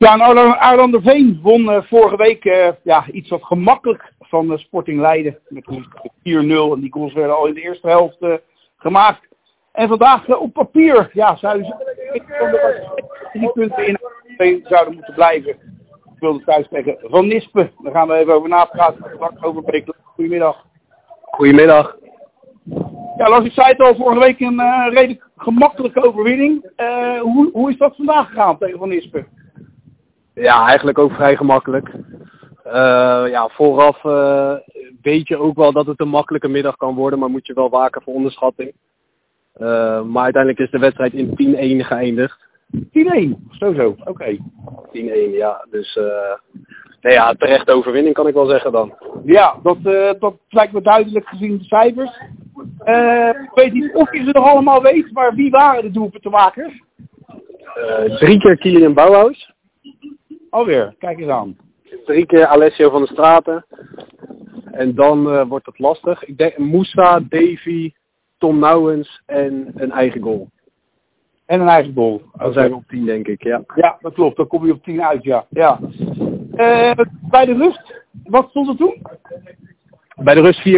Ja, en Arlanderveen won vorige week iets wat gemakkelijk van Sporting Leiden. Met 4-0 en die goals werden al in de eerste helft gemaakt. En vandaag op papier zouden ze 3 punten in zouden moeten blijven. Ik wilde thuis tegen Van Nispen. Daar gaan we even over napraten. Straks over Beek. Goedemiddag. Goedemiddag. Ja, Lars, ik zei het al, vorige week een redelijk gemakkelijke overwinning. Hoe is dat vandaag gegaan tegen Van Nispen? Ja, eigenlijk ook vrij gemakkelijk. Vooraf weet je ook wel dat het een makkelijke middag kan worden, maar moet je wel waken voor onderschatting. Maar uiteindelijk is de wedstrijd in 10-1 geëindigd. 10-1? Zo. Oké. 10-1, ja. Dus terechte overwinning kan ik wel zeggen dan. Ja, dat lijkt me duidelijk gezien de cijfers. Ik weet niet of je ze nog allemaal weet, maar wie waren de doelpuntenmakers? 3 keer Kilian Bouwhuis. Alweer, kijk eens aan. 3 keer Alessio van der Straten. En dan wordt het lastig. Ik denk Moussa, Davy, Tom Nouwens en een eigen goal. En een eigen goal. Dan zijn we op 10, denk ik, ja. Ja, dat klopt. Dan kom je op 10 uit, ja. Bij de rust, wat stond er toen? Bij de rust 4-1.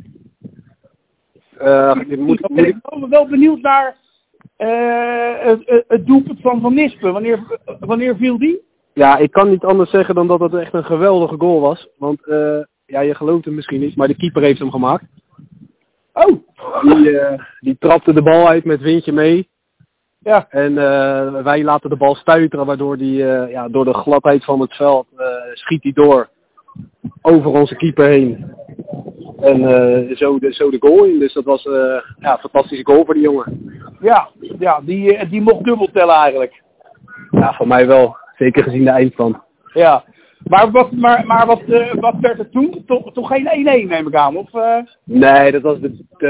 Ik ben wel benieuwd naar het doelpunt van Nispen. Wanneer viel die? Ja, ik kan niet anders zeggen dan dat het echt een geweldige goal was. Want je gelooft het misschien niet, maar de keeper heeft hem gemaakt. Oh! Die trapte de bal uit met windje mee. Ja. En wij laten de bal stuiteren, waardoor die door de gladheid van het veld schiet hij door over onze keeper heen. En zo de goal in. Dus dat was een fantastische goal voor die jongen. Ja, die mocht dubbel tellen eigenlijk. Ja, voor mij wel. Zeker gezien de eindstand. Ja. Maar wat werd het toen? Toch geen 1-1 neem ik aan? Of? Nee, dat was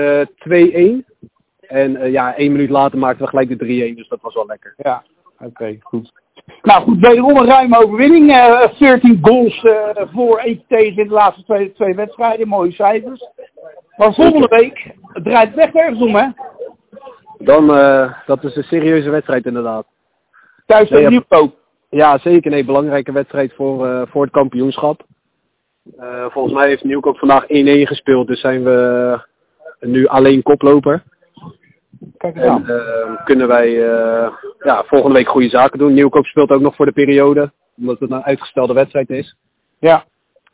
de 2-1. En 1 minuut later maakten we gelijk de 3-1. Dus dat was wel lekker. Ja, oké, goed. Nou goed, wederom een ruime overwinning. 14 goals voor ETT's in de laatste twee wedstrijden. Mooie cijfers. Maar volgende week draait het echt ergens om, hè? Dan, dat is een serieuze wedstrijd inderdaad. Thuis tegen Nieuwkoop. Ja, zeker. Nee, belangrijke wedstrijd voor het kampioenschap. Volgens mij heeft Nieuwkoop vandaag 1-1 gespeeld. Dus zijn we nu alleen koploper. Kijk eens aan. En kunnen wij volgende week goede zaken doen. Nieuwkoop speelt ook nog voor de periode. Omdat het een uitgestelde wedstrijd is. Ja.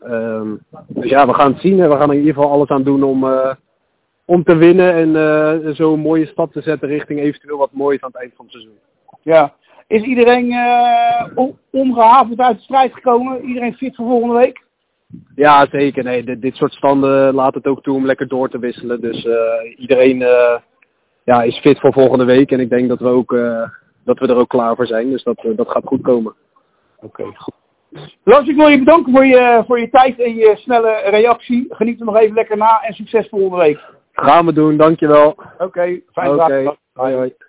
Dus we gaan het zien. We gaan er in ieder geval alles aan doen om te winnen. En zo een mooie stap te zetten richting eventueel wat moois aan het eind van het seizoen. Ja. Is iedereen ongehavend uit de strijd gekomen? Iedereen fit voor volgende week? Ja, zeker. Nee, dit soort standen laat het ook toe om lekker door te wisselen. Dus iedereen is fit voor volgende week. En ik denk dat we er ook klaar voor zijn. Dus dat gaat goed komen. Oké, goed. Lars, ik wil je bedanken voor je tijd en je snelle reactie. Geniet er nog even lekker na en succes volgende week. Gaan we doen, dankjewel. Oké, fijne dag. Hoi.